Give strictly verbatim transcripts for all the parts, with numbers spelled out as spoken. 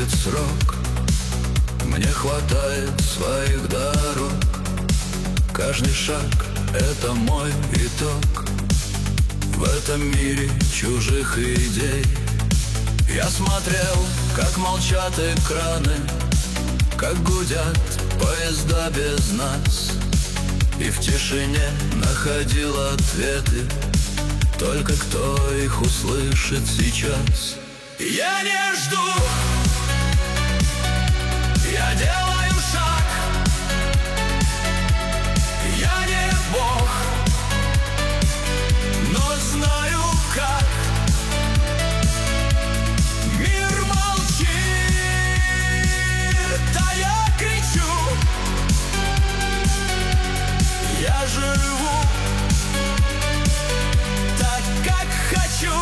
терпит срок. Мне хватает своих дорог. Каждый шаг — это мой итог. В этом мире чужих идей я смотрел, как молчат экраны, как гудят поезда без нас. И в тишине находил ответы, только кто их услышит сейчас. Я не жду, я делаю шаг. Я не Бог, но знаю как. Мир молчит, а я кричу. Я живу так, как хочу.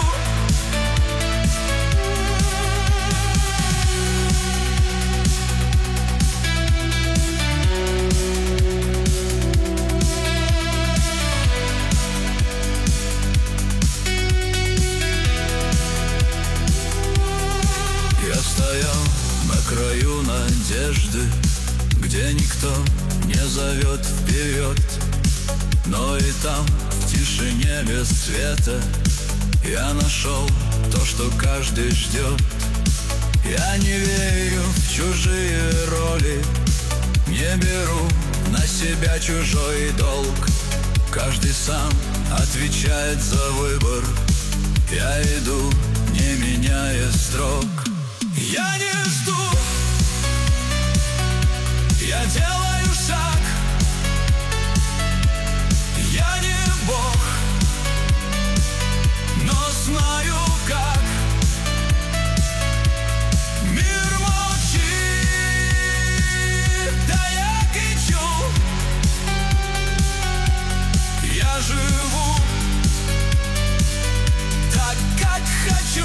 Я стоял на краю надежды, где никто не зовет вперед. Но и там, в тишине без света, я нашел то, что каждый ждет. Я не верю в чужие роли, не беру на себя чужой долг. Каждый сам отвечает за выбор. Я иду, не меняя строк. Я не жду, я делаю шаг. Я не Бог, но знаю как. Мир молчит, да я кричу. Я живу так, как хочу.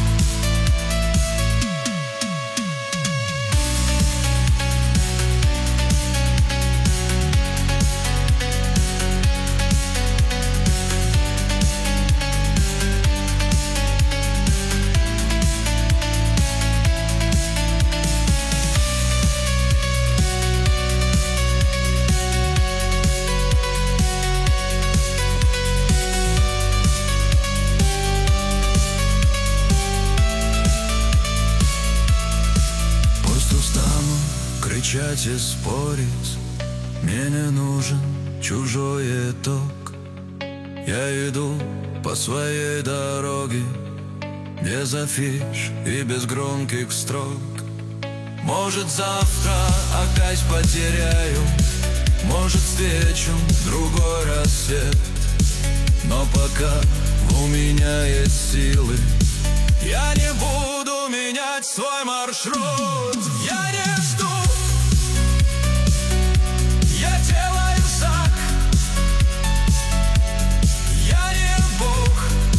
Кричать и спорить, мне не нужен чужой итог. Я иду по своей дороге, без афиш и без громких строк. Может, завтра опять потеряю, может, встречу другой рассвет. Но пока у меня есть силы, я не буду менять свой маршрут. Я не жду, я делаю шаг. Я не Бог,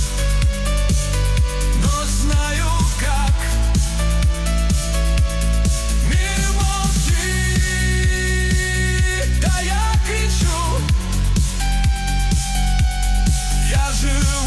но знаю как. Мир молчит, да я кричу. Я живу